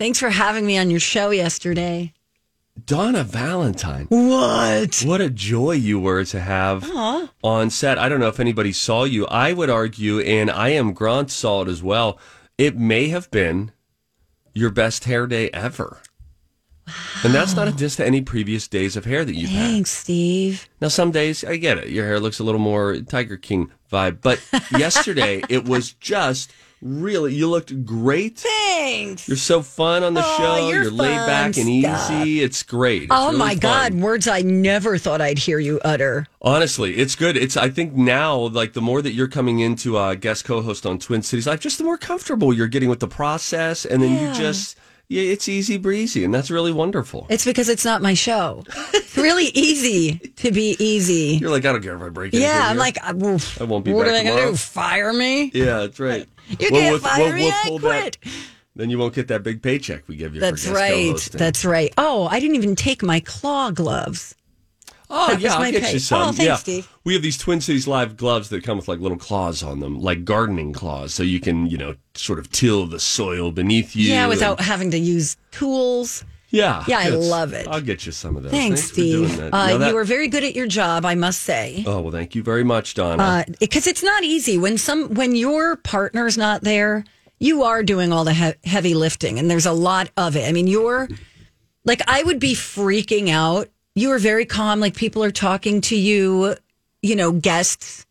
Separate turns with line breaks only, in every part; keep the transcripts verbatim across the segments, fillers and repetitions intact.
Thanks for having me on your show yesterday.
Donna Valentine.
What?
What a joy you were to have
Aww.
on set. I don't know if anybody saw you. I would argue, and I am Grant saw it as well, it may have been your best hair day ever. Wow. And that's not a diss to any previous days of hair that you've
Thanks,
had.
Thanks, Steve.
Now, some days, I get it. Your hair looks a little more Tiger King vibe. But yesterday, it was just really, you looked great.
Thanks.
You're so fun on the
oh,
show.
You're,
you're laid back and
stuff.
easy. It's great. It's
oh,
really
my
fun.
God. Words I never thought I'd hear you utter.
Honestly, it's good. It's I think now, like the more that you're coming into a guest co-host on Twin Cities Live, just the more comfortable you're getting with the process. And then yeah. you just... Yeah, it's easy breezy, and that's really wonderful.
It's because it's not my show. It's really easy to be easy.
You're like, I don't care if I break anything.
Yeah, I'm
here.
like, I, well,
I won't be
what
back
are they
tomorrow.
going to do, fire me?
Yeah, that's right.
You
well,
can't
with,
fire
we'll,
me,
we'll
I
pull
quit.
That, then you won't get that big paycheck we give you
That's
for guest
right.
co-hosting.
That's right. Oh, I didn't even take my claw gloves.
Oh,
that
yeah, I'll get
pay.
you some.
Oh, thanks,
yeah.
Steve.
We have these Twin Cities Live gloves that come with like little claws on them, like gardening claws, so you can, you know, sort of till the soil beneath you.
Yeah, without
and,
having to use tools.
Yeah.
Yeah, I love it.
I'll get you some of those.
Thanks,
Thanks
Steve.
For doing that.
Uh,
you, know that,
you were very good at your job, I must say.
Oh, well, thank you very much, Donna.
Because uh, it's not easy. When some when your partner's not there, you are doing all the he- heavy lifting, and there's a lot of it. I mean, you're, like, I would be freaking out. You are very calm, like people are talking to you, you know, guests,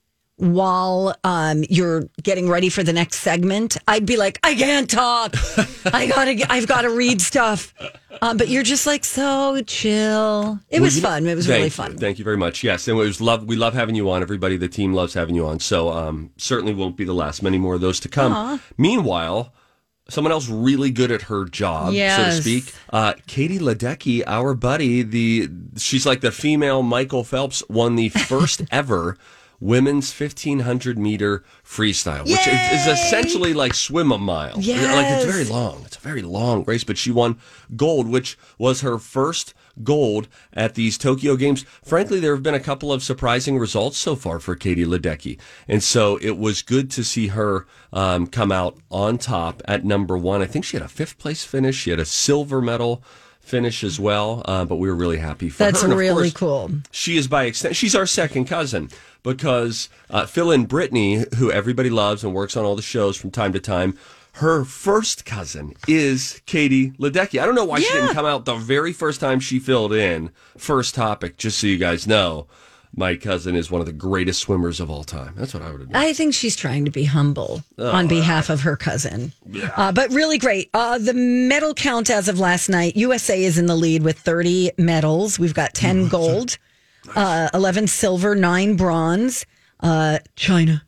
while um, you're getting ready for the next segment. I'd be like, I can't talk. I gotta, I've got to read stuff. Um, but you're just like so chill. It
well,
was
you know,
fun. It was
thank,
really fun.
Thank you very much. Yes, and it was love. We love having you on. Everybody, the team loves having you on. So um, certainly won't be the last. Many more of those to come.
Aww.
Meanwhile, someone else really good at her job,
yes.
so to speak. Uh, Katie Ledecky, our buddy, the she's like the female Michael Phelps, won the first ever women's fifteen hundred meter freestyle, which is, is essentially like swim a mile.
Yes.
Like it's very long. It's a very long race, but she won gold, which was her first gold at these Tokyo Games. Frankly, there have been a couple of surprising results so far for Katie Ledecky. And so it was good to see her um, come out on top at number one. I think she had a fifth place finish. She had a silver medal finish as well, uh, but we were really happy for
That's
her. That's
really
course,
cool.
She is by extent, she's our second cousin because uh, Phil and Brittany, who everybody loves and works on all the shows from time to time, her first cousin is Katie Ledecky. I don't know why
yeah.
she didn't come out the very first time she filled in. First topic, just so you guys know, my cousin is one of the greatest swimmers of all time. That's what I would have done.
I think she's trying to be humble oh, on behalf of her cousin.
Yeah.
Uh, but really great. Uh, the medal count as of last night, U S A is in the lead with thirty medals. We've got ten gold, nice. uh, eleven silver, nine bronze. Uh, China.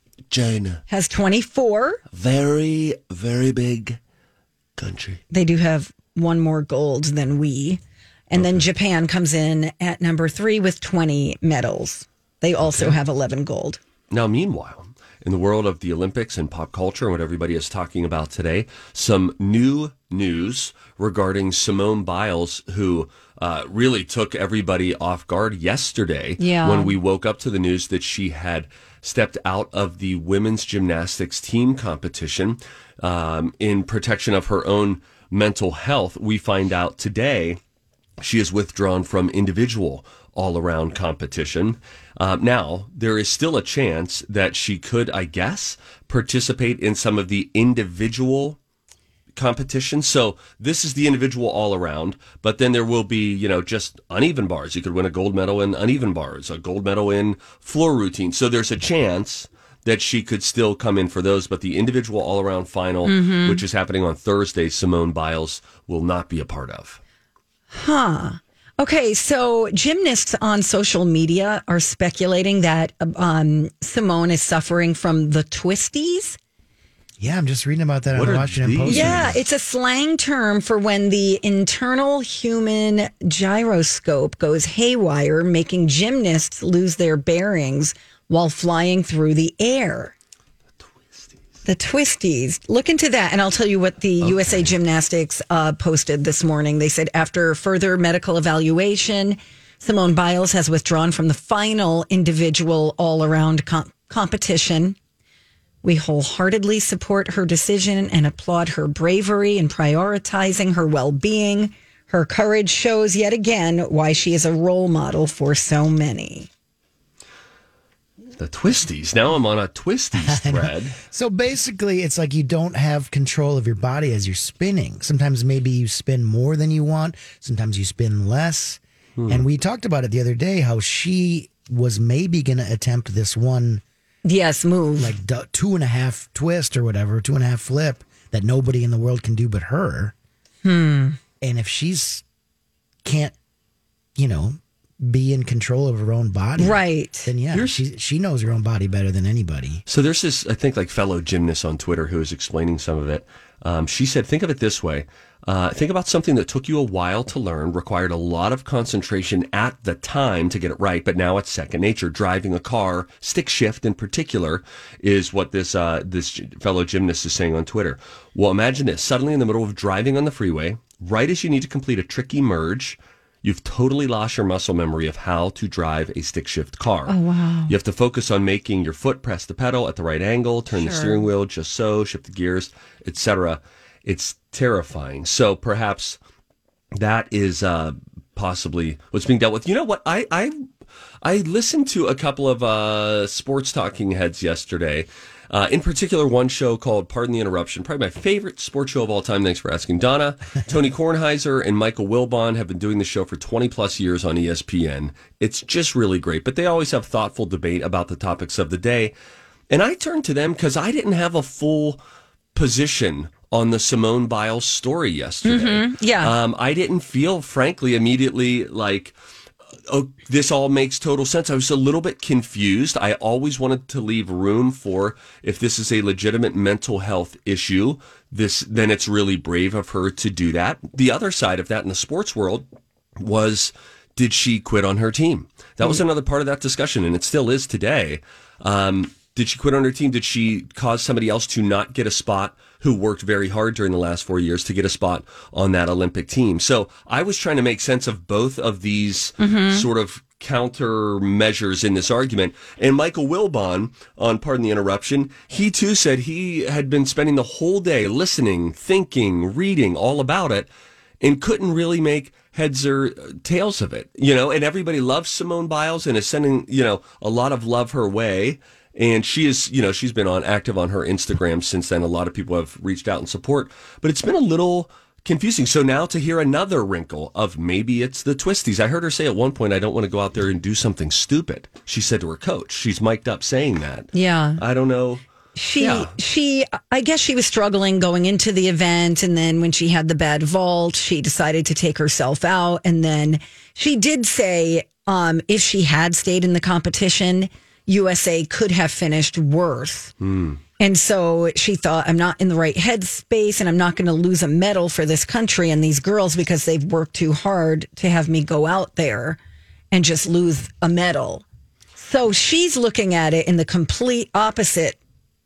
China.
Has twenty-four.
Very, very big country.
They do have one more gold than we. And okay. then Japan comes in at number three with twenty medals. They also okay. have eleven gold.
Now, meanwhile, in the world of the Olympics and pop culture and what everybody is talking about today, some new news regarding Simone Biles, who uh, really took everybody off guard yesterday
yeah.
when we woke up to the news that she had stepped out of the women's gymnastics team competition um, in protection of her own mental health. We find out today she is withdrawn from individual all-around competition. Uh, now, there is still a chance that she could, I guess, participate in some of the individual competition. So this is the individual all-around, but then there will be, you know, just uneven bars. You could win a gold medal in uneven bars, a gold medal in floor routine. So there's a chance that she could still come in for those, but the individual all-around final, mm-hmm. which is happening on Thursday, Simone Biles will not be a part of.
Huh. Okay, so gymnasts on social media are speculating that um, Simone is suffering from the twisties.
Yeah, I'm just reading about that
what
on Washington Post.
Yeah, it's a slang term for when the internal human gyroscope goes haywire, making gymnasts lose their bearings while flying through the air. The twisties. Look into that, and I'll tell you what the okay. U S A Gymnastics uh, posted this morning. They said after further medical evaluation, Simone Biles has withdrawn from the final individual all-around com- competition. We wholeheartedly support her decision and applaud her bravery in prioritizing her well-being. Her courage shows yet again why she is a role model for so many.
The twisties. Now I'm on a twisties thread.
So basically, it's like you don't have control of your body as you're spinning. Sometimes maybe you spin more than you want. Sometimes you spin less. Hmm. And we talked about it the other day, how she was maybe going to attempt this one.
Yes, move.
Like d- two and a half twist or whatever, two and a half flip that nobody in the world can do but her.
Hmm.
And if she's can't, you know, be in control of her own body,
right?
Then yeah,
Here's,
she she knows her own body better than anybody.
So there's this, I think, like fellow gymnast on Twitter who is explaining some of it. Um, she said, think of it this way. Uh, think about something that took you a while to learn, required a lot of concentration at the time to get it right, but now it's second nature. Driving a car, stick shift in particular, is what this uh, this fellow gymnast is saying on Twitter. Well, imagine this. Suddenly in the middle of driving on the freeway, right as you need to complete a tricky merge, you've totally lost your muscle memory of how to drive a stick shift car.
Oh, wow.
You have to focus on making your foot press the pedal at the right angle, turn
Sure.
the steering wheel just so, shift the gears, et cetera. It's terrifying. So perhaps that is uh, possibly what's being dealt with. You know what? I I, I listened to a couple of uh, sports talking heads yesterday. Uh, in particular, one show called Pardon the Interruption, probably my favorite sports show of all time. Thanks for asking, Donna. Tony Kornheiser and Michael Wilbon have been doing the show for twenty plus years on E S P N. It's just really great, but they always have thoughtful debate about the topics of the day. And I turned to them because I didn't have a full position on the Simone Biles story yesterday.
Mm-hmm. Yeah.
Um, I didn't feel, frankly, immediately like, oh, this all makes total sense. I was a little bit confused. I always wanted to leave room for, if this is a legitimate mental health issue, this then it's really brave of her to do that. The other side of that in the sports world was, did she quit on her team? That was another part of that discussion, and it still is today. Um, did she quit on her team? Did she cause somebody else to not get a spot who worked very hard during the last four years to get a spot on that Olympic team? So I was trying to make sense of both of these mm-hmm. sort of countermeasures in this argument. And Michael Wilbon, on Pardon the Interruption, he too said he had been spending the whole day listening, thinking, reading all about it, and couldn't really make heads or tails of it. You know, and everybody loves Simone Biles and is sending, you know, a lot of love her way. And she is, you know, she's been on active on her Instagram since then. A lot of people have reached out in support, but it's been a little confusing. So now to hear another wrinkle of maybe it's the twisties. I heard her say at one point, I don't want to go out there and do something stupid. She said to her coach. She's mic'd up saying that.
Yeah.
I don't know.
She,
yeah.
she, I guess she was struggling going into the event. And then when she had the bad vault, she decided to take herself out. And then she did say, um, if she had stayed in the competition, U S A could have finished worse.
Mm.
And so she thought, I'm not in the right headspace and I'm not going to lose a medal for this country and these girls because they've worked too hard to have me go out there and just lose a medal. So she's looking at it in the complete opposite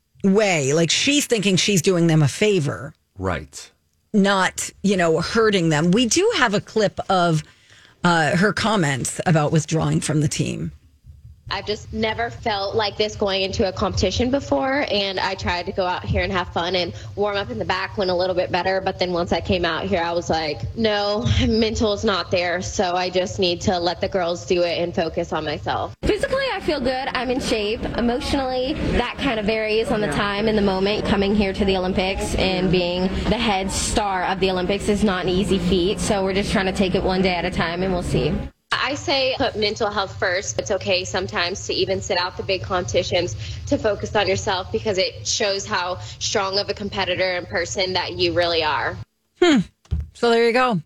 way. Like she's thinking she's doing them a favor.
Right.
Not, you know, hurting them. We do have a clip of uh, her comments about withdrawing from the team.
I've just never felt like this going into a competition before, and I tried to go out here and have fun and warm up in the back, went a little bit better, but then once I came out here, I was like, no, mental is not there, so I just need to let the girls do it and focus on myself. Physically, I feel good. I'm in shape. Emotionally, that kind of varies on the time and the moment. Coming here to the Olympics and being the head star of the Olympics is not an easy feat, so we're just trying to take it one day at a time, and we'll see. I say put mental health first. It's okay sometimes to even sit out the big competitions to focus on yourself because it shows how strong of a competitor and person that you really are.
Hmm. So there you go.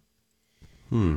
Hmm.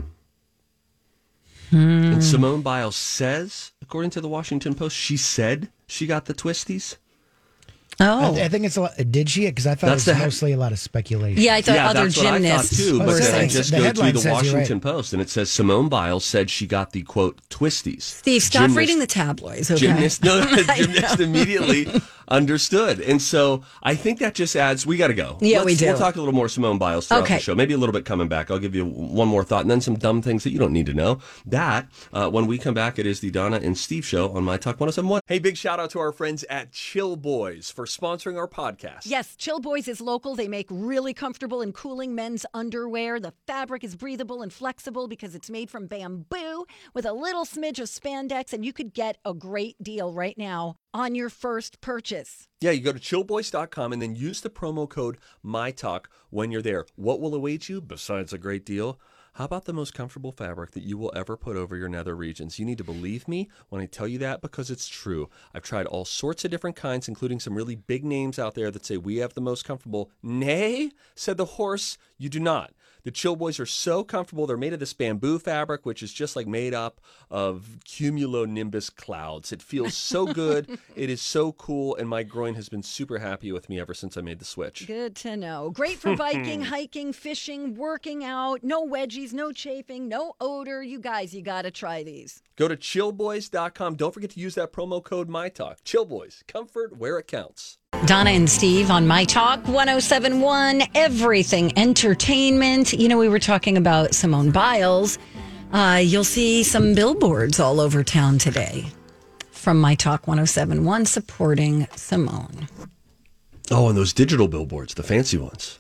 hmm. And Simone Biles says, according to the Washington Post, she said she got the twisties.
Oh,
I, I think it's a lot. Did she? Because I thought
That's
it was
the,
mostly a lot of speculation.
Yeah, I thought
yeah,
other
that's
gymnasts.
What I thought too,
Oh,
but then I
saying,
just
the
go
headline
to the
says you're
Washington
right.
Post and it says Simone Biles said she got the quote twisties.
Steve, stop
Gymnast,
reading the tabloids. Okay?
Gymnast, no, gymnast immediately. Understood. And so I think that just adds, we got to go.
Yeah,
Let's,
we do.
We'll talk a little more Simone Biles throughout
Okay.
the show. Maybe a little bit coming back. I'll give you one more thought and then some dumb things that you don't need to know. That, uh, when we come back, it is the Donna and Steve Show on My Talk one oh seven point one. Hey, big shout out to our friends at Chill Boys for sponsoring our podcast.
Yes, Chill Boys is local. They make really comfortable and cooling men's underwear. The fabric is breathable and flexible because it's made from bamboo with a little smidge of spandex, and you could get a great deal right now on your first purchase.
Yeah, you go to chill boys dot com and then use the promo code MyTalk when you're there. What will await you besides a great deal? How about the most comfortable fabric that you will ever put over your nether regions? You need to believe me when I tell you that because it's true. I've tried all sorts of different kinds, including some really big names out there that say we have the most comfortable. Nay, said the horse, you do not. The Chill Boys are so comfortable. They're made of this bamboo fabric, which is just like made up of cumulonimbus clouds. It feels so good. It is so cool. And my groin has been super happy with me ever since I made the switch.
Good to know. Great for biking, hiking, fishing, working out. No wedgies, no chafing, no odor. You guys, you got to try these.
Go to chill boys dot com. Don't forget to use that promo code MyTalk. Chill Boys, comfort where it counts.
Donna and Steve on My Talk one oh seven point one, everything entertainment. You know, we were talking about Simone Biles. Uh, you'll see some billboards all over town today from My Talk one oh seven point one supporting Simone.
Oh, and those digital billboards, the fancy ones.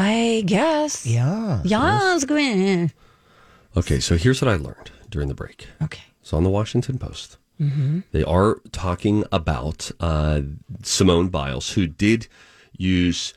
I guess.
Yeah.
Yes, go in.
Okay, so here's what I learned during the break.
Okay.
It's on the Washington Post. Mm-hmm. They are talking about uh, Simone Biles, who did use,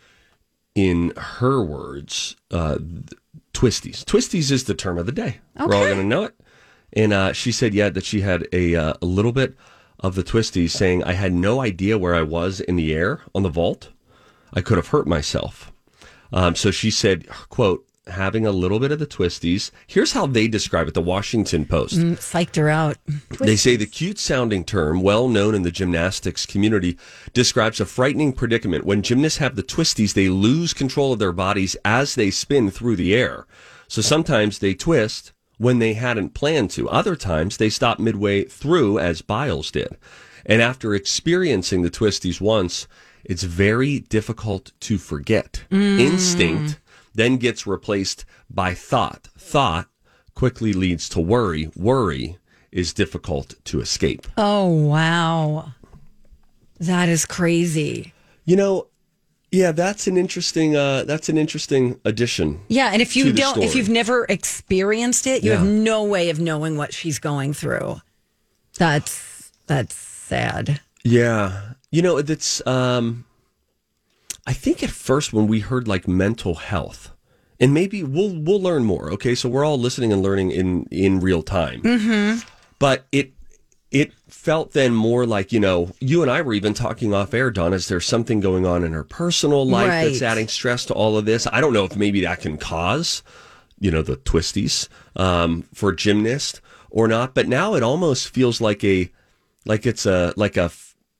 in her words, uh, twisties. Twisties is the term of the day.
Okay.
We're all going to know it. And uh, she said, yeah, that she had a, uh, a little bit of the twisties, saying, I had no idea where I was in the air on the vault. I could have hurt myself. Um, so she said, quote, having a little bit of the twisties. Here's how they describe it, the Washington Post.
Mm, psyched her out.
They say the cute-sounding term, well known in the gymnastics community, describes a frightening predicament. When gymnasts have the twisties, they lose control of their bodies as they spin through the air. So sometimes they twist when they hadn't planned to. Other times they stop midway through, as Biles did. And after experiencing the twisties once, it's very difficult to forget. Mm. Instinct then gets replaced by thought. Thought quickly leads to worry. Worry is difficult to escape.
Oh, wow. That is crazy.
You know, yeah, that's an interesting uh, that's an interesting addition.
Yeah, and if you
to the
don't
story.
if you've never experienced it, you
Yeah.
have no way of knowing what she's going through. That's that's sad.
Yeah. You know, it's um I think at first when we heard like mental health, and maybe we'll we'll learn more. Okay, so we're all listening and learning in in real time. Mm-hmm. But it it felt then more like, you know, you and I were even talking off air, Dawn, is there something going on in her personal life
Right.
that's adding stress to all of this? I don't know if maybe that can cause, you know, the twisties um, for a gymnast or not. But now it almost feels like a like it's a like a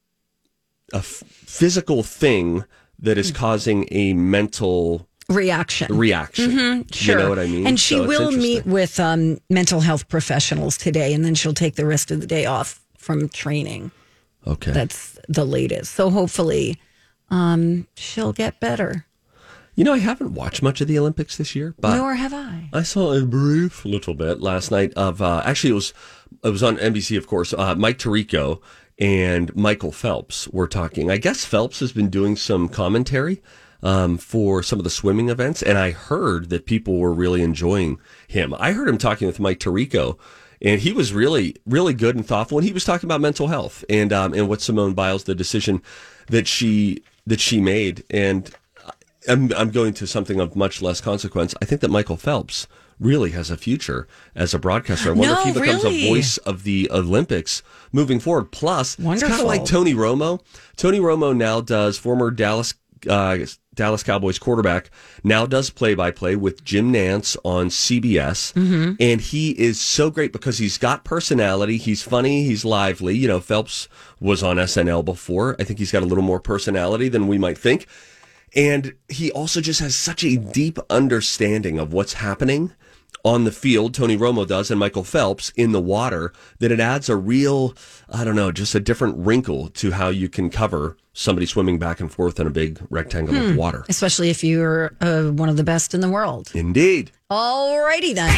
a physical thing that is causing a mental
Reaction.
reaction.
Mm-hmm, sure.
You know what I mean?
And she
So it's
will meet
interesting.
with um, mental health professionals today, and then she'll take the rest of the day off from training.
Okay.
That's the latest. So hopefully um, she'll get better.
You know, I haven't watched much of the Olympics this year, but
Nor have I.
I saw a brief little bit last night of, uh, actually it was, it was on N B C, of course, uh, Mike Tirico and Michael Phelps were talking. I guess Phelps has been doing some commentary um, for some of the swimming events, and I heard that people were really enjoying him. I heard him talking with Mike Tirico, and he was really, really good and thoughtful, and he was talking about mental health and um, and what Simone Biles, the decision that she that she made, and I'm, I'm going to something of much less consequence. I think that Michael Phelps really has a future as a broadcaster. I wonder
No,
if he becomes
really?
a voice of the Olympics moving forward. Plus, it's kind
Wonderful.
of like Tony Romo. Tony Romo now does, former Dallas uh, Dallas Cowboys quarterback, now does play-by-play with Jim Nantz on C B S. Mm-hmm. And he is so great because he's got personality. He's funny. He's lively. You know, Phelps was on S N L before. I think he's got a little more personality than we might think. And he also just has such a deep understanding of what's happening on the field, Tony Romo does, and Michael Phelps in the water, that it adds a real, I don't know, just a different wrinkle to how you can cover somebody swimming back and forth in a big rectangle
Hmm.
of water.
Especially if you're uh, one of the best in the world.
Indeed.
Alrighty then.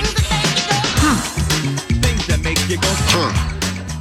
Things that make you go, huh.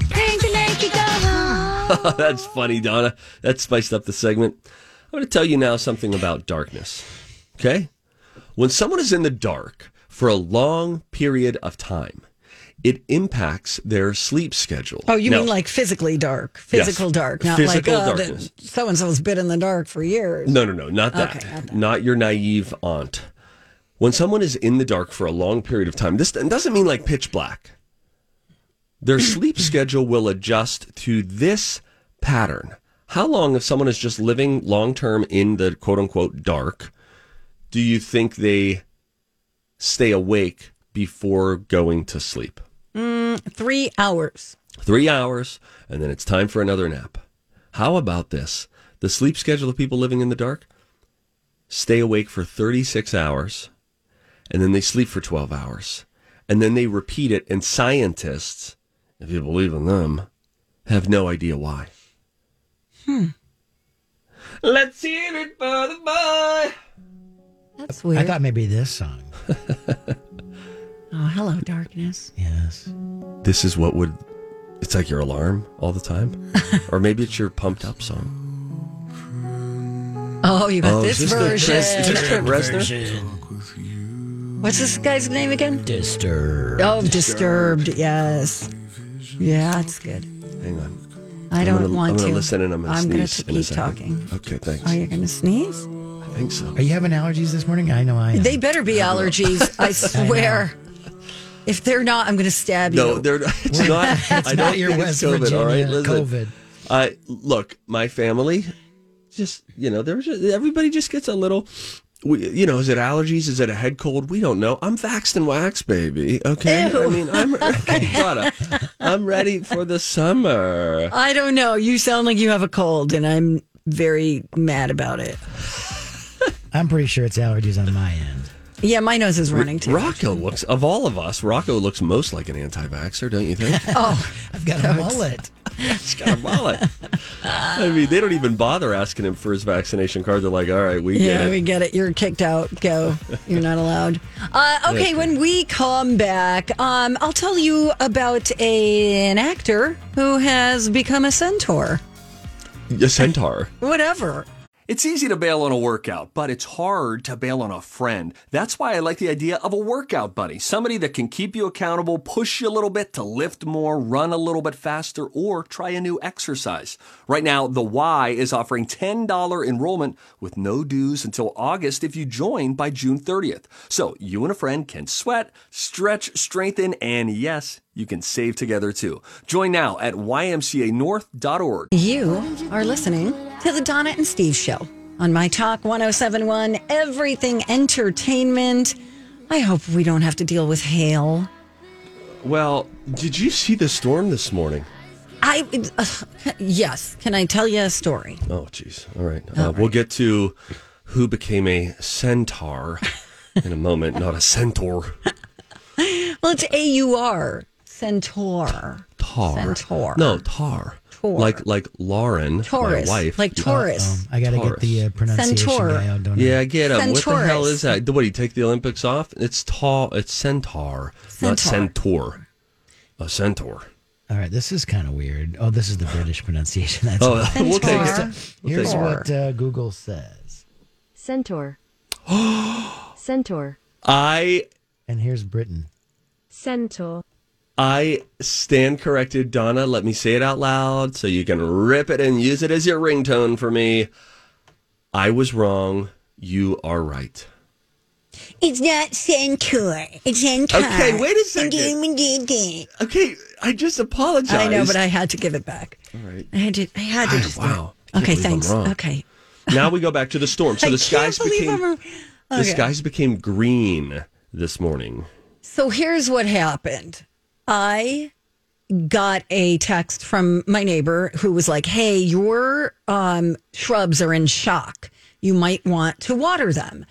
That's funny, Donna. That spiced up the segment. I'm going to tell you now something about darkness. Okay? When someone is in the dark for a long period of time, it impacts their sleep schedule.
Oh, you
Now,
mean like physically dark? Physical
Yes.
dark, not
Physical
like, oh,
darkness.
so and so's been in the dark for years.
No, no, no, not that.
Okay, not that.
Not your naive aunt. When someone is in the dark for a long period of time, this doesn't mean like pitch black. Their sleep schedule will adjust to this pattern. How long, if someone is just living long term in the quote unquote dark, do you think they stay awake before going to sleep?
Mm, three hours.
Three hours, and then it's time for another nap. How about this? The sleep schedule of people living in the dark? Stay awake for thirty-six hours, and then they sleep for twelve hours. And then they repeat it, and scientists, if you believe in them, have no idea why.
Hmm.
Let's hear it for the boy.
That's weird.
I thought maybe this song.
Oh, hello, darkness.
Yes.
This is what would... It's like your alarm all the time. Or maybe it's your pumped up song.
Oh, you got
Oh,
this
is this the
version.
Chris- is this Trent Reznor?
What's this guy's name again?
Disturbed.
Oh, Disturbed. Yes. Yeah, it's good.
Hang on.
I
I'm
don't
gonna,
want
I'm
to.
gonna listen and I'm gonna
I'm
sneeze
gonna
in a
keep
second.
talking.
Okay, thanks.
Oh, you're going to sneeze?
I think so.
Are you having allergies this morning? I know I am.
They better be allergies. I swear. If they're not, I'm going to stab you.
No, they're it's not.
It's
I don't
not your
think
West
it's COVID.
Virginia
All right, listen.
COVID.
Uh, look, my family, just you know, there's just, everybody just gets a little. We, you know, is it allergies? Is it a head cold? We don't know. I'm vaxxed and waxed, baby. Okay,
Ew.
I mean, I'm Rada, I'm ready for the summer.
I don't know. You sound like you have a cold, and I'm very mad about it.
I'm pretty sure it's allergies on my end.
Yeah, my nose is running too.
Rocco looks, of all of us, Rocco looks most like an anti-vaxxer, don't you think?
Oh,
I've got a mullet.
He's got a mullet. I mean, they don't even bother asking him for his vaccination card. They're like, all right, we
yeah,
get it.
we get it. You're kicked out. Go. You're not allowed. Uh, okay,
Okay.
when we come back, um, I'll tell you about a, an actor who has become a centaur.
A centaur.
Whatever.
It's easy to bail on a workout, but it's hard to bail on a friend. That's why I like the idea of a workout buddy. Somebody that can keep you accountable, push you a little bit to lift more, run a little bit faster, or try a new exercise. Right now, The Y is offering ten dollars enrollment with no dues until August if you join by June thirtieth. So you and a friend can sweat, stretch, strengthen, and yes, you can save together too. Join now at Y M C A north dot org.
You are listening to the Donna and Steve Show on My Talk one oh seven point one, Everything Entertainment. I hope we don't have to deal with hail.
Well, did you see the storm this morning?
I uh, yes. Can I tell you a story?
Oh, jeez. All right. Uh, We'll get to who became a centaur in a moment, not a centaur.
Well, it's A U R. Centaur.
Tar.
Centaur.
No, tar.
Tor.
Like like Lauren,
Taurus.
my wife.
Like Taurus.
Um, I got to get
Taurus.
the uh, pronunciation
Centaur.
guy out, don't I?
Yeah, get him. What the hell
Centaurus.
is that? What, do you take the Olympics off? It's tall. It's centaur, not
Centaur.
centaur. A centaur.
All right, this is kind of weird. Oh, this is the British pronunciation. That's
Oh,
all.
we'll take
Centaur.
it.
Here's
Centaur.
what uh, Google says.
Centaur. Centaur.
I
And here's Britain.
Centaur.
I stand corrected, Donna. Let me say it out loud so you can rip it and use it as your ringtone for me. I was wrong. You are right.
It's not centaur. It's centaur.
Okay, wait a second. Okay, I just apologized.
I know, but I had to give it back.
All right.
I had to. I had to.
Ah,
just
wow. I can't
Okay,
believe I'm
thanks.
wrong.
Okay.
Now we go back to the storm. So
I
the
can't
skies
believe
became
I'm a-
the
Okay.
skies became green this morning.
So here's what happened. I got a text from my neighbor who was like, "Hey, your um, shrubs are in shock. You might want to water them."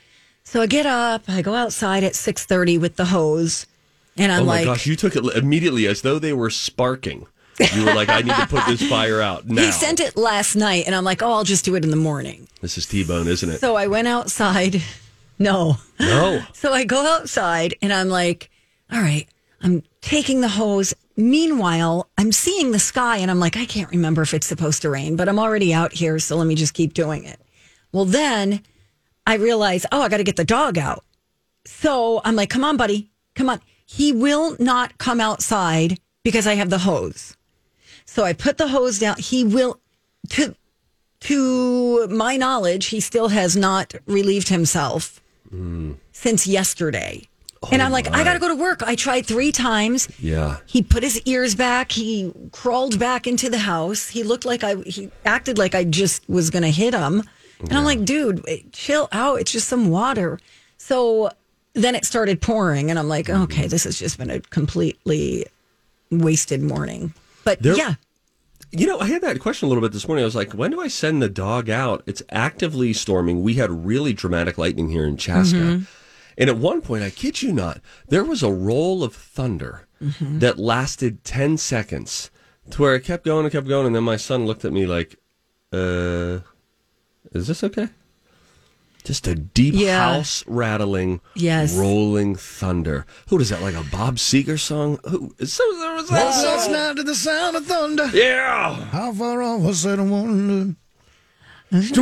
So I get up, I go outside at six thirty with the hose, and I'm
oh my
like,
gosh, you took it immediately as though they were sparking. You were like, I need to put this fire out now.
he sent it last night, and I'm like, oh, I'll just do it in the morning.
This is T-Bone, isn't it?
So I went outside. No.
No.
So I go outside, and I'm like, all right, I'm taking the hose. Meanwhile, I'm seeing the sky, and I'm like, I can't remember if it's supposed to rain, but I'm already out here, so let me just keep doing it. Well, then I realize, oh, I got to get the dog out. So I'm like, come on, buddy, come on. He will not come outside because I have the hose. So I put the hose down. He will, to, to my knowledge, he still has not relieved himself mm. since yesterday. Oh, and I'm like, my. I got to go to work. I tried three times.
Yeah.
He put his ears back. He crawled back into the house. He looked like I, he acted like I just was going to hit him. And yeah. I'm like, dude, chill out. It's just some water. So then it started pouring. And I'm like, okay, this has just been a completely wasted morning. But there, yeah.
You know, I had that question a little bit this morning. I was like, when do I send the dog out? It's actively storming. We had really dramatic lightning here in Chaska. Mm-hmm. And at one point, I kid you not, there was a roll of thunder mm-hmm. that lasted ten seconds to where it kept going and kept going. And then my son looked at me like, uh, is this okay? Just a deep yeah. house rattling,
yes.
rolling thunder. Who is that, like a Bob Seger song? Who? So there was that
Last
song?
night to the sound of thunder.
Yeah.
How far off was it? I wonder.
All right.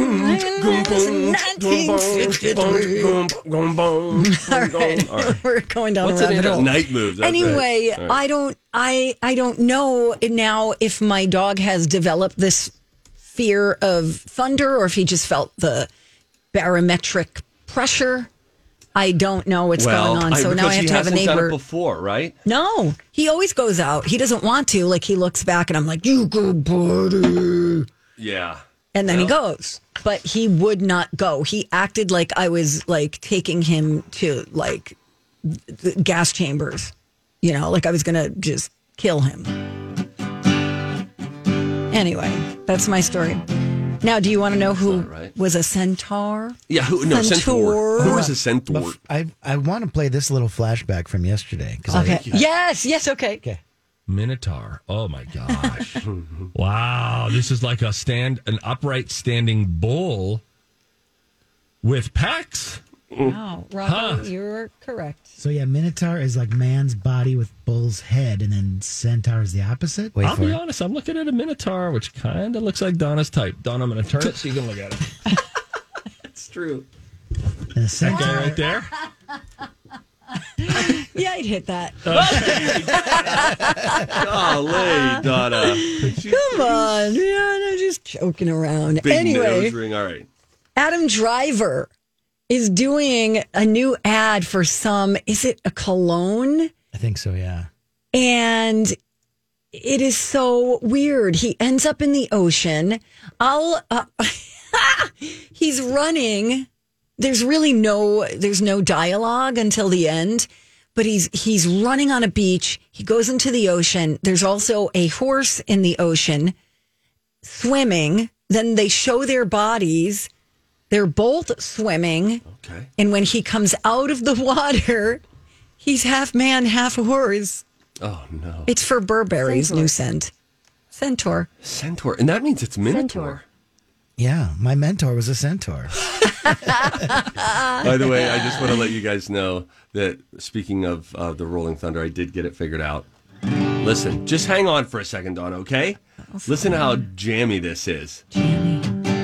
We're going down
What's
a rabbit hole.
Night moves. That's
anyway,
right. Right.
I don't, I, I don't know now if my dog has developed this fear of thunder or if he just felt the barometric pressure. I don't know what's
well,
going on. So
I,
now I have to have a neighbor.
Done it before, right?
No, he always goes out. He doesn't want to. Like he looks back, and I'm like, "You go, buddy."
Yeah.
And then
well.
he goes, but he would not go. He acted like I was like taking him to like the gas chambers, you know, like I was going to just kill him. Anyway, that's my story. Now, do you want to know who right. was a centaur?
Yeah, who? No, centaur. Who was a centaur?
But I I want to play this little flashback from yesterday.
Okay.
I,
yes. Yes. Okay.
Okay.
Minotaur. Oh my gosh. Wow. This is like a stand, an upright standing bull with pecs.
Wow. Rocco,
Huh.
you're correct.
So yeah, Minotaur is like man's body with bull's head, and then centaur is the opposite. Wait
I'll
for
be
it.
honest, I'm looking at a Minotaur, which kind of looks like Donna's type. Donna, I'm going to turn it so you can look at it.
It's true.
And a
That
centaur.
guy right there.
Yeah, I'd hit that.
Golly, Donna.
Come on, man. I'm just joking around.
Big
anyway,
nose ring. All right.
Adam Driver is doing a new ad for some, is it a cologne?
I think so. Yeah.
And it is so weird. He ends up in the ocean. I'll, uh, he's running. There's really no, there's no dialogue until the end, but he's, he's running on a beach. He goes into the ocean. There's also a horse in the ocean swimming. Then they show their bodies. They're both swimming.
Okay.
And when he comes out of the water, he's half man, half horse.
Oh, no.
It's for Burberry's
Centaur.
new scent. Centaur.
Centaur. And that means it's Minotaur.
Centaur.
Yeah, my mentor was a centaur.
By the way, I just want to let you guys know that speaking of uh, the Rolling Thunder, I did get it figured out. Listen, just hang on for a second, Dawn, okay? Listen to how jammy this is.
Jammy.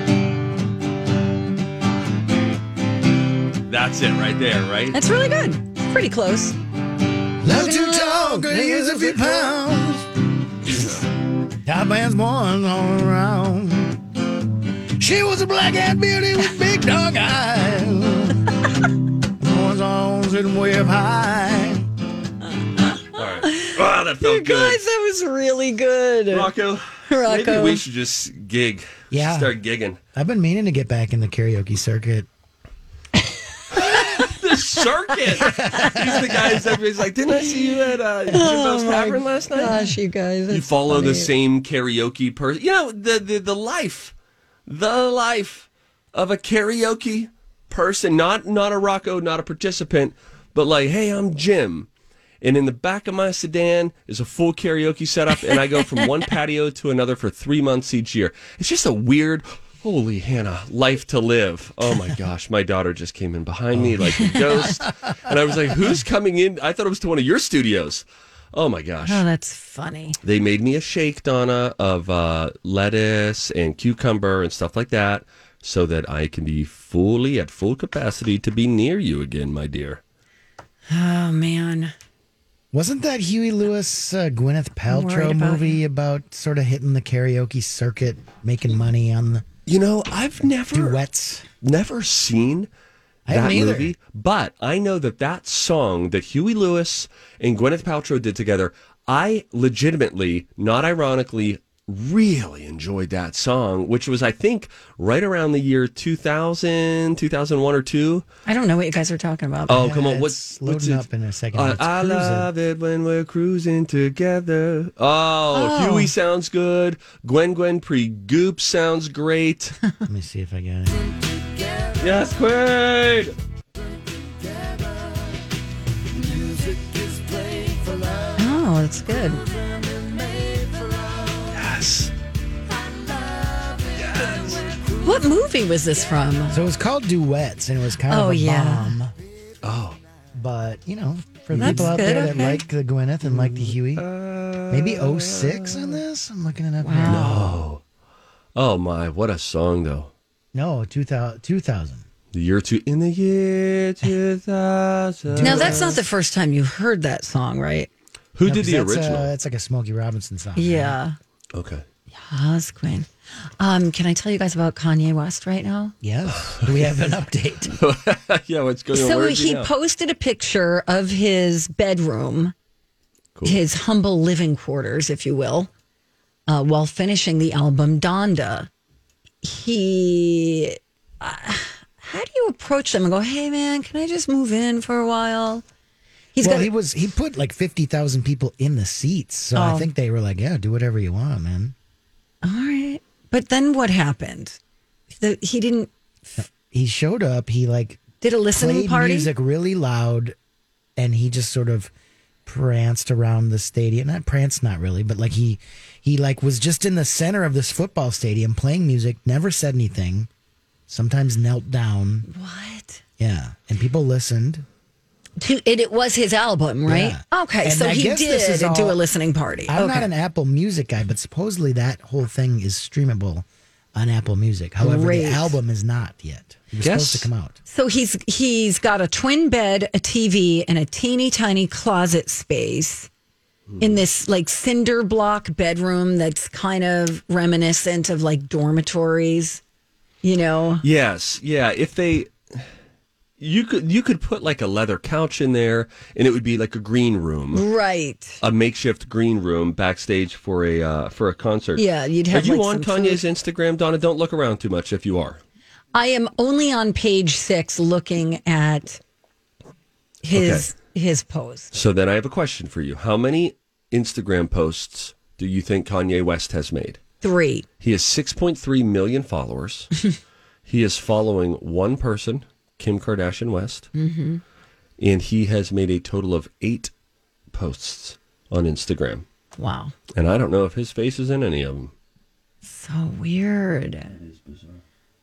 That's it right there, right?
That's really good. It's pretty close.
Love to talk, here's a few pounds. Top man's boys all around. She was a black-eyed beauty with big dark eyes. Boys all sitting way up high.
All right. Wow, that felt
You
good.
guys, that was really good.
Rocco,
Rocco.
maybe we should just gig.
Yeah.
Start gigging.
I've been meaning to get back in the karaoke circuit.
The circuit. He's the guy who's everybody's like, didn't I see you at uh, Jimbo's Tavern last night?
Gosh, you guys.
You
it's
follow
funny.
the same karaoke person. You know, the, the, the life, the life of a karaoke person, not not a Rocco, not a participant, but like, hey, I'm Jim. And in the back of my sedan is a full karaoke setup, and I go from one patio to another for three months each year. It's just a weird, holy Hannah, life to live. Oh my gosh, my daughter just came in behind me like a ghost. And I was like, who's coming in? I thought it was to one of your studios. Oh my gosh.
Oh, that's funny.
They made me a shake, Donna, of uh, lettuce and cucumber and stuff like that so that I can be fully at full capacity to be near you again, my dear.
Oh, man.
Wasn't that Huey Lewis, uh, Gwyneth Paltrow
about
movie about sort of hitting the karaoke circuit, making money on the
You know, I've never
duets?
never seen
I
that
haven't either.
movie, but I know that that song that Huey Lewis and Gwyneth Paltrow did together, I legitimately, not ironically, really enjoyed that song, which was, I think, right around the year two thousand, two thousand one or two.
I don't know what you guys are talking about.
Oh,
Yeah,
come on.
it's
What's,
loading
what's it?
up in a second.
Uh,
It's
I
cruising.
love it when we're cruising together. Oh,
Oh.
Huey sounds good. Gwen Gwen Pre-Goop sounds great.
Let me see if I got it.
Yes, Quaid!
Oh, that's good.
Yes.
What movie was this from?
So it was called Duets, and it was kind
Oh,
of a
yeah.
bomb.
Oh.
But, you know, for
That's
people out
good,
there that
okay.
like the Gwyneth and like the Huey, maybe oh six on this? I'm looking it up now.
Oh. Oh, my. What a song, though.
No, two thousand. two thousand.
The year two. In the year two thousand.
Now, that's not the first time you heard that song, right?
Who
No,
did
'cause
the
that's,
original?
Uh, it's like a Smokey Robinson song.
Yeah.
Okay.
Yes, Queen. Um, can I tell you guys about Kanye West right now?
Yes. Do we have an update?
Yeah, what's going on?
So
Where is
he
now?
posted a picture of his bedroom,
Cool.
his humble living quarters, if you will, uh, while finishing the album Donda. He, uh, how do you approach them and go, "Hey, man, can I just move in for a while?" He's
well,
got.
he was he put like fifty thousand people in the seats, so I
Oh.
think they were like, "Yeah, do whatever you want, man."
All right, but then what happened? The, he didn't
He showed up. He like
did a listening
played
party.
music really loud, and he just sort of pranced around the stadium. Not pranced, not really, but like he he like was just in the center of this football stadium playing music. Never said anything. Sometimes knelt down.
What?
Yeah, and people listened.
To, it, it was his album, right?
Yeah.
Okay,
And
so
I
he
guess this
did
is
do
all-
a listening party.
I'm
okay.
not an Apple Music guy, but supposedly that whole thing is streamable on Apple Music. However,
Great.
the album is not yet. It was
Yes.
supposed to come out.
So he's he's got a twin bed, a T V, and a teeny tiny closet space in this like cinder block bedroom that's kind of reminiscent of like dormitories, you know.
Yes, yeah. If they, you could you could put like a leather couch in there, and it would be like a green room,
Right.
a makeshift green room backstage for a uh, for a concert.
Yeah, you'd have,
Are you
like,
on
some
Kanye's Instagram, Donna? Don't look around too much if you are.
I am only on page six looking at his his post.
So then I have a question for you. How many Instagram posts do you think Kanye West has made?
Three.
He has six point three million followers. He is following one person, Kim Kardashian West, mm-hmm. and he has made a total of eight posts on Instagram.
Wow.
And I don't know if his face is in any of them.
So weird. That is bizarre.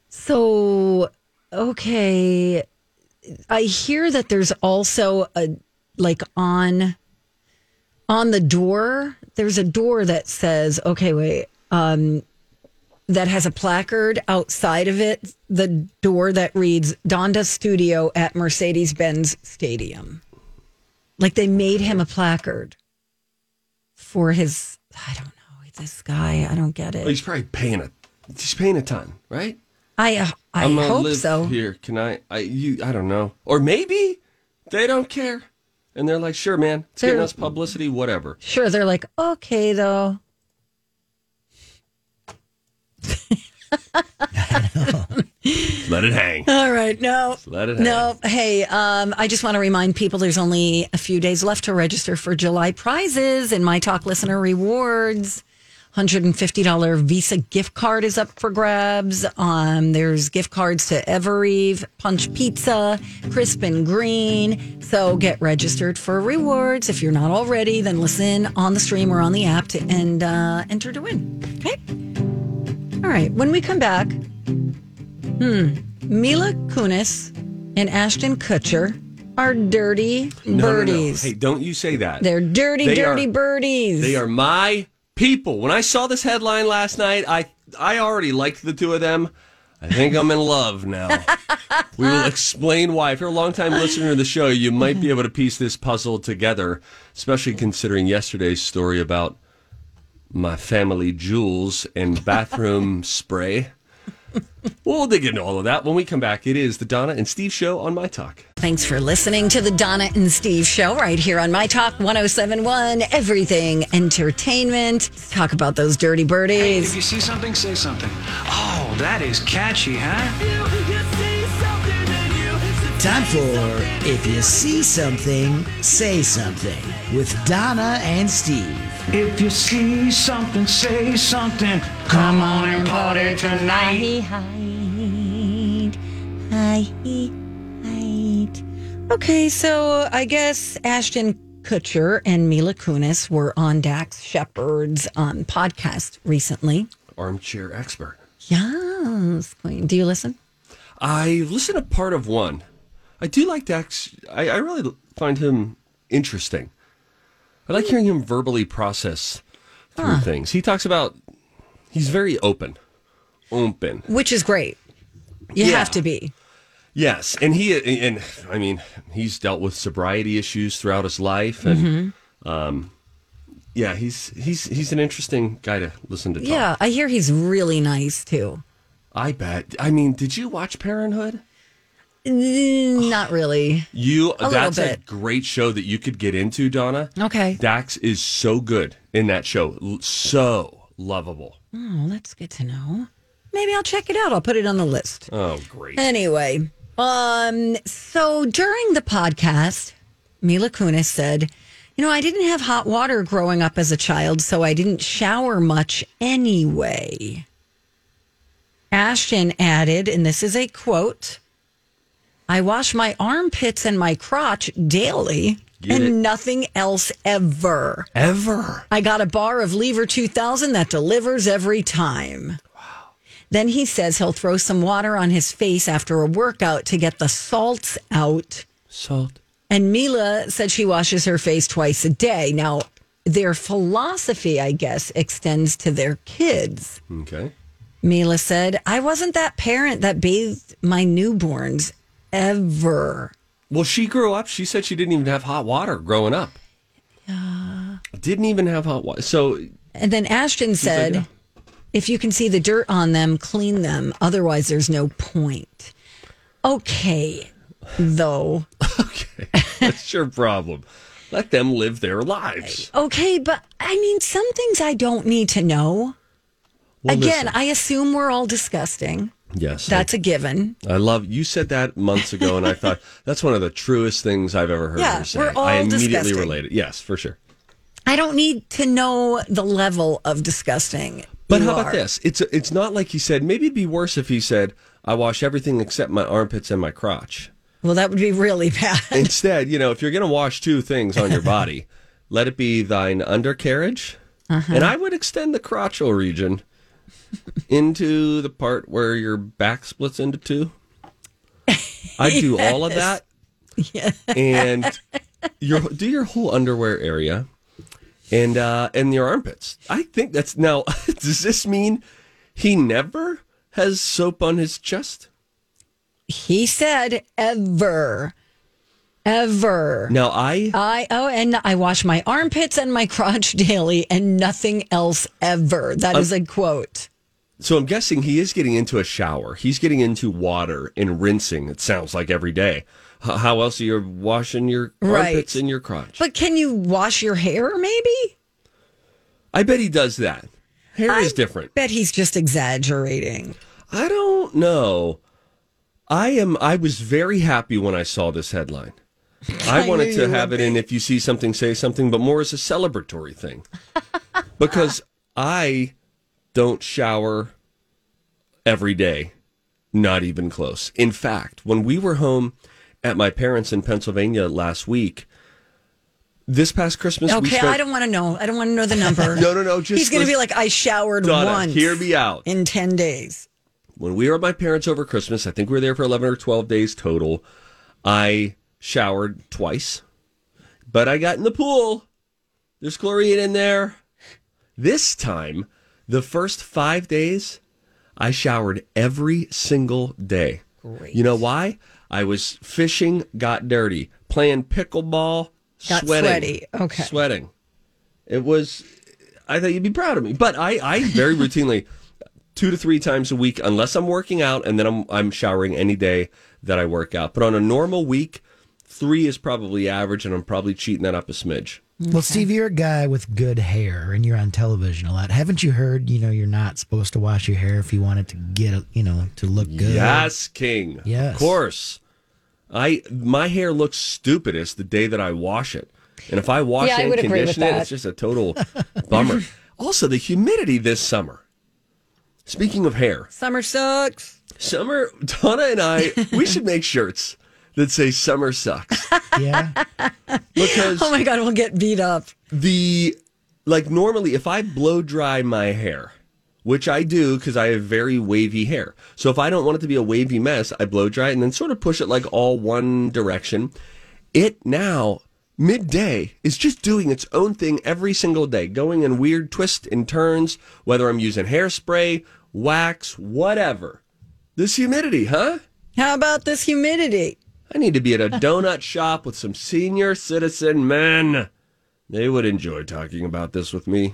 So, okay. I hear that there's also a, like on, on the door, there's a door that says, okay, wait, um, that has a placard outside of it, the door that reads Donda Studio at Mercedes-Benz Stadium. Like they made him a placard for his, I don't know, this guy, I don't get
Well,
it.
he's probably paying a he's paying a ton, right?
I uh, I
I'm gonna
hope
live
so.
Here, can I? I you? I don't know. Or maybe they don't care, and they're like, "Sure, man, it's getting
They're-
us publicity, whatever."
Sure, they're like, okay, though.
Let it hang.
All right, no,
Let it hang.
no. Hey, um, I just want to remind people there's only a few days left to register for July prizes and My Talk Listener Rewards. hundred fifty dollars Visa gift card is up for grabs. Um, there's gift cards to Evereve, Punch Pizza, Crisp and Green. So get registered for rewards. If you're not already, then listen on the stream or on the app to, and uh, enter to win. Okay? All right. When we come back, hmm, Mila Kunis and Ashton Kutcher are dirty
No, no, no.
birdies.
Hey, don't you say that.
They're dirty,
They
dirty
are-
birdies.
They are my people. When I saw this headline last night, I I already liked the two of them. I think I'm in love now. We will explain why. If you're a longtime listener to the show, you might be able to piece this puzzle together, especially considering yesterday's story about my family jewels and bathroom spray. We'll dig into all of that when we come back. It is the Donna and Steve Show on My Talk.
Thanks for listening to the Donna and Steve Show right here on My Talk one oh seven point one, Everything Entertainment. Let's talk about those dirty
Hey,
birdies.
if you see something, say something. Oh, that is catchy, huh?
Time for If You See Something, Say Something with Donna and Steve.
If you see something, say something. Come on and party tonight.
Okay, so I guess Ashton Kutcher and Mila Kunis were on Dax Shepard's um, podcast recently.
Armchair expert.
Yes. Do you listen?
I listened to part of one. I do like Dax. I, I really find him interesting. I like hearing him verbally process through
Huh.
things. He talks about, he's very open. Open.
Which is great. You
Yeah.
have to be.
Yes, and he and I mean he's dealt with sobriety issues throughout his life, and
Mm-hmm.
um, yeah, he's he's he's an interesting guy to listen to talk.
Yeah, I hear he's really nice too.
I bet. I mean, did you watch Parenthood?
Mm, Not really.
You
A little
that's a
bit.
great show that you could get into, Donna.
Okay.
Dax is so good in that show, L- so lovable.
Oh, that's good to know. Maybe I'll check it out. I'll put it on the list.
Oh, great.
Anyway, um, so during the podcast, Mila Kunis said, you know, I didn't have hot water growing up as a child, so I didn't shower much anyway. Ashton added, and this is a quote, I wash my armpits and my crotch daily
Get
and
it.
nothing else ever.
Ever.
I got a bar of Lever two thousand that delivers every time. Wow. Then he says he'll throw some water on his face after a workout to get the salts out.
Salt.
And Mila said she washes her face twice a day. Now, their philosophy, I guess, extends to their kids.
Okay.
Mila said, I wasn't that parent that bathed my newborns ever.
Well, she grew up. She said she didn't even have hot water growing up. Yeah. Didn't even have hot water. So,
And then Ashton said,
like,
if you can see the dirt on them, clean them. Otherwise, there's no point. Okay, though.
okay, that's your problem. Let them live their lives.
Okay, but I mean, some things I don't need to know.
Well,
Again,
listen.
I assume we're all disgusting.
Yes.
That's a given.
I love you said that months ago, and I thought that's one of the truest things I've ever heard
Yeah,
her say.
we're all
I immediately
disgusting.
related. Yes, for sure.
I don't need to know the level of disgusting.
But
you
how about
are.
this? It's it's not like he said. Maybe it'd be worse if he said, "I wash everything except my armpits and my crotch."
Well, that would be really bad.
Instead, you know, if you're going to wash two things on your body, let it be thine undercarriage,
Uh-huh.
and I would extend the crotchal region into the part where your back splits into two. I'd do all of that,
Yeah.
and your do your whole underwear area, and uh, and your armpits. I think that's now. Does this mean he never has soap on his chest?
He said ever. Ever.
Now I
I oh, and I wash my armpits and my crotch daily, and nothing else ever. That is a quote.
So I'm guessing he is getting into a shower. He's getting into water and rinsing. It sounds like every day. H- How else are you washing your
Right.
armpits and your crotch?
But can you wash your hair? Maybe.
I bet he does that. Hair
I
is different.
Bet he's just exaggerating.
I don't know. I am. I was very happy when I saw this headline. I,
I
wanted
knew
to
you
have
would
it in
be.
if you see something, say something, but more as a celebratory thing. Because I don't shower every day, not even close. In fact, when we were home at my parents' in Pennsylvania last week, this past Christmas, we
Okay,
spent...
I don't want to know. I don't want to know the number.
no, no, no. Just
He's going to
listen-
be like, I showered
Donna,
once.
hear me out.
In ten days.
When we were at my parents over Christmas, I think we were there for eleven or twelve days total. I showered twice, but I got in the pool. There's chlorine in there. This time, the first five days, I showered every single day.
Great.
You know why? I was fishing, got dirty, playing pickleball,
Got
sweating.
sweaty. Okay.
Sweating. It was, I thought you'd be proud of me. But I, I very routinely, two to three times a week, unless I'm working out, and then I'm, I'm showering any day that I work out. But on a normal week, three is probably average, and I'm probably cheating that up a smidge.
Well, Steve, you're a guy with good hair, and you're on television a lot. Haven't you heard? You know, you're not supposed to wash your hair if you want it to get, you know, to look good.
Yes, King.
Yes.
Of course. I my hair looks stupidest the day that I wash it. And if I wash
Yeah, I
it
would
and
agree with
condition it,
that.
it's just a total bummer. Also, the humidity this summer. Speaking of hair,
Summer sucks.
summer, Donna and I, we should make shirts that say summer sucks.
Yeah.
Because
Oh my God, we'll get beat up.
the, like normally if I blow dry my hair, which I do because I have very wavy hair. So if I don't want it to be a wavy mess, I blow dry it and then sort of push it like all one direction. It now, midday, is just doing its own thing every single day, going in weird twists and turns, whether I'm using hairspray, wax, whatever. This humidity, huh?
How about this humidity?
I need to be at a donut shop with some senior citizen men. They would enjoy talking about this with me.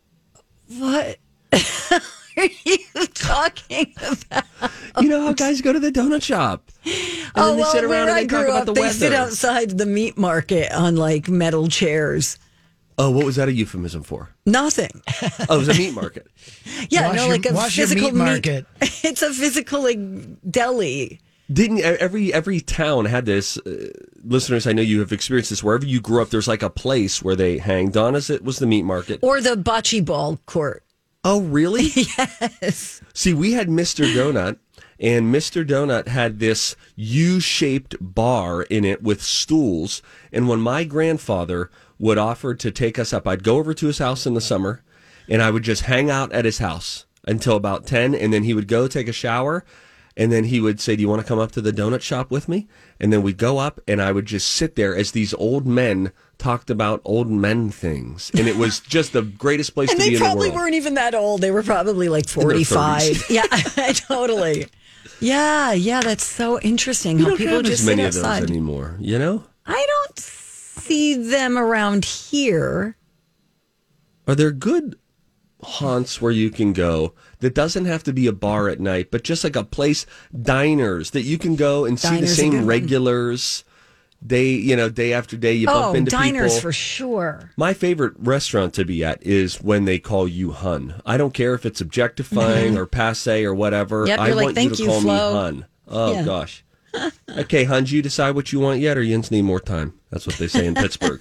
What are you talking about?
You know how guys go to the donut shop? And
Oh,
then they
well,
sit around
where
and
I
they talk
grew
about
up,
the
they
weather.
sit outside the meat market on like metal chairs.
Oh, what was that a euphemism for?
Nothing.
Oh, it was a meat market.
Yeah,
Wash
no,
your-
like a
wash your
physical
meat market.
It's a physical like deli.
Didn't every every town had this? Uh, listeners, I know you have experienced this. Wherever you grew up, there's like a place where they hang. Donna's, it was the meat market.
Or the bocce ball court.
Oh, really?
Yes.
See, we had Mister Donut, and Mister Donut had this U-shaped bar in it with stools. And when my grandfather would offer to take us up, I'd go over to his house in the summer, and I would just hang out at his house until about ten, and then he would go take a shower, and then he would say, do you want to come up to the donut shop with me? And then we'd go up, and I would just sit there as these old men talked about old men things. And it was just the greatest place
And
to be
they
in the
probably
world.
weren't even that old. They were probably like forty-five. Yeah, totally. Yeah, yeah, that's so interesting
You
how
don't
people
have
just
as many
sit
of those
outside.
anymore, you know?
I don't see them around here.
Are there good haunts where you can go that doesn't have to be a bar at night, but just like a place, diners that you can go and see the
Diners are
same
good.
regulars day, you know, day after day. You bump
Oh,
into
diners
people.
for sure.
My favorite restaurant to be at is when they call you hun. I don't care if it's objectifying or passe or whatever.
Yep,
I
you're like,
want
"Thank
you to
you,
call
Flo."
me hun. Oh,
Yeah.
gosh. Okay, hun, do you decide what you want yet, or you need more time? That's what they say in Pittsburgh.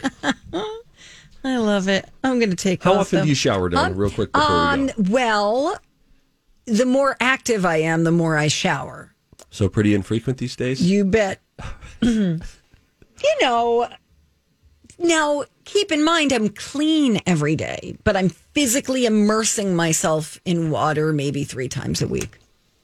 I love it. I'm going to take
How
off,
often
though.
do you shower, Donna,
Um,
real quick before
um,
we go?
Well, the more active I am, the more I shower.
So pretty infrequent these days?
You bet. You know, now keep in mind I'm clean every day, but I'm physically immersing myself in water maybe three times a week.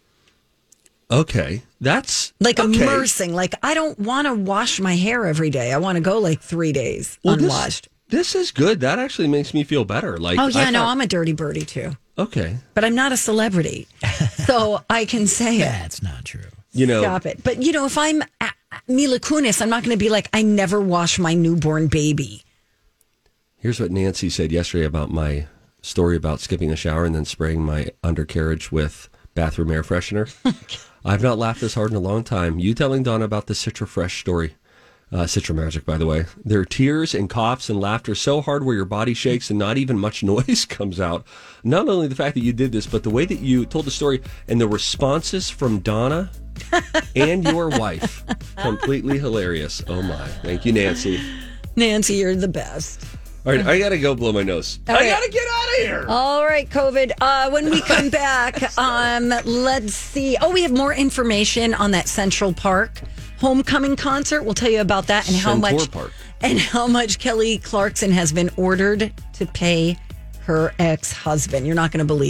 Okay, that's
Like
okay.
immersing. Like I don't want to wash my hair every day. I want to go like three days
Well, this-
unwashed.
This, is good. That actually makes me feel better. Like,
Oh yeah,
I
no,
thought-
I'm a dirty birdie too,
okay.
but I'm not a celebrity, so I can say it.
That's not true.
You know,
Stop it. But you know, if I'm uh, Mila Kunis, I'm not going to be like I never wash my newborn baby.
here's what Nancy said yesterday about my story about skipping a shower and then spraying my undercarriage with bathroom air freshener. I've not laughed this hard in a long time. You telling Donna about the Citra Fresh story. Uh, Citra Magic, by the way. There are tears and coughs and laughter so hard where your body shakes and not even much noise comes out. Not only the fact that you did this, but the way that you told the story and the responses from Donna and your wife. Completely hilarious. Oh, my. Thank you, Nancy.
Nancy, you're the best.
All right, I got to go blow my nose. I
Okay.
got to get out of
here.
All right, COVID. Uh, when we come back, um, let's see. Oh, we have more information on that Central Park homecoming concert. We'll tell you about that and how
Centaur
much
Park.
and how much Kelly Clarkson has been ordered to pay her ex-husband. You're not going to believe